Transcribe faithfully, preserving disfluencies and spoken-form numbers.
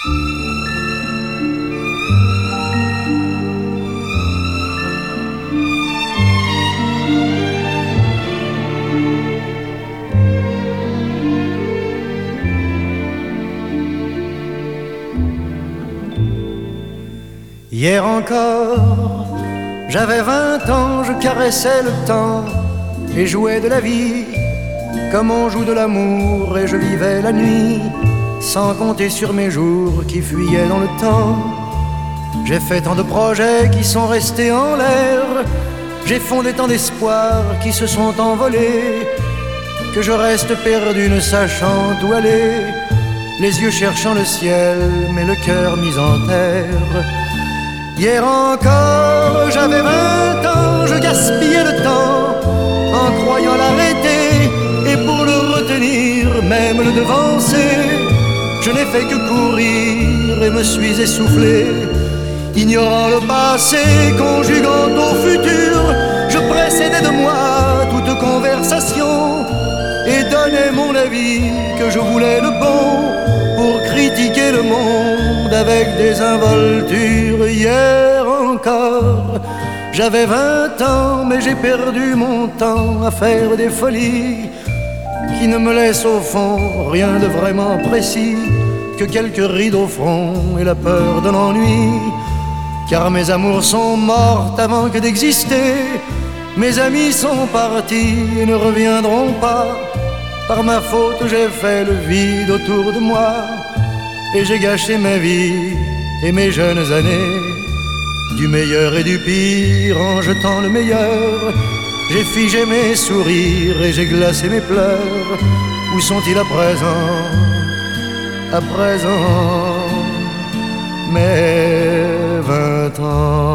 Hier encore, j'avais vingt ans, je caressais le temps et jouais de la vie comme on joue de l'amour, et je vivais la nuit sans compter sur mes jours qui fuyaient dans le temps. J'ai fait tant de projets qui sont restés en l'air, j'ai fondé tant d'espoirs qui se sont envolés, que je reste perdu ne sachant où aller, les yeux cherchant le ciel mais le cœur mis en terre. Hier encore, j'avais vingt ans, je gaspillais le temps en croyant l'arrêter, et pour le retenir, même le devancer, je n'ai fait que courir et me suis essoufflé. Ignorant le passé, conjuguant au futur, je précédais de moi toute conversation et donnais mon avis que je voulais le bon pour critiquer le monde avec des involtures. Hier encore, j'avais vingt ans, mais j'ai perdu mon temps à faire des folies qui ne me laissent au fond rien de vraiment précis que quelques rides au front et la peur de l'ennui. Car mes amours sont mortes avant que d'exister, mes amis sont partis et ne reviendront pas. Par ma faute j'ai fait le vide autour de moi, et j'ai gâché ma vie et mes jeunes années. Du meilleur et du pire en jetant le meilleur, j'ai figé mes sourires et j'ai glacé mes pleurs. Où sont-ils à présent, à présent, mes vingt ans?